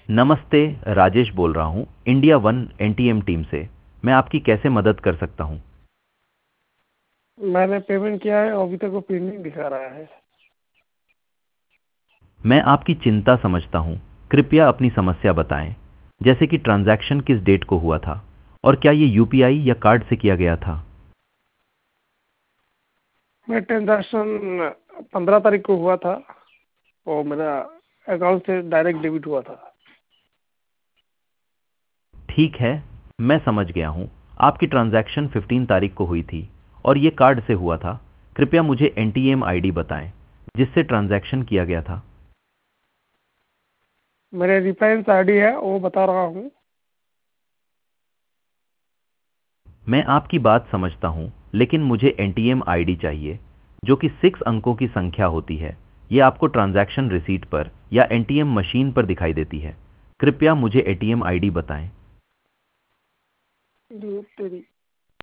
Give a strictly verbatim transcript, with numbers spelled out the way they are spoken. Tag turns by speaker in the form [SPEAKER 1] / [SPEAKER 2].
[SPEAKER 1] नमस्ते, राजेश बोल रहा हूँ इंडिया वन एनटीएम टीम से। मैं आपकी कैसे मदद कर सकता हूँ?
[SPEAKER 2] मैंने पेमेंट किया है, अभी तक वो पेंडिंग दिखा रहा है।
[SPEAKER 1] मैं आपकी चिंता समझता हूँ। कृपया अपनी समस्या बताएं, जैसे कि ट्रांजैक्शन किस डेट को हुआ था और क्या ये यूपीआई या कार्ड से किया गया था।
[SPEAKER 2] मैं ट्रांजेक्शन पंद्रह तारीख को हुआ था और मेरा अकाउंट से डायरेक्ट डेबिट हुआ था।
[SPEAKER 1] ठीक है, मैं समझ गया हूँ। आपकी ट्रांजैक्शन पंद्रह तारीख को हुई थी और ये कार्ड से हुआ था। कृपया मुझे एनटीएम आईडी बताएं जिससे ट्रांजैक्शन किया गया था।
[SPEAKER 2] मेरे रिफरेंस आईडी है, वो बता रहा हूँ।
[SPEAKER 1] मैं आपकी बात समझता हूँ, लेकिन मुझे एनटीएम आईडी चाहिए, जो कि सिक्स अंकों की संख्या होती है। ये आपको ट्रांजैक्शन रिसीट पर या एनटीएम मशीन पर दिखाई देती है। कृपया मुझे एटीएम आईडी बताएं।
[SPEAKER 2] दो तेरी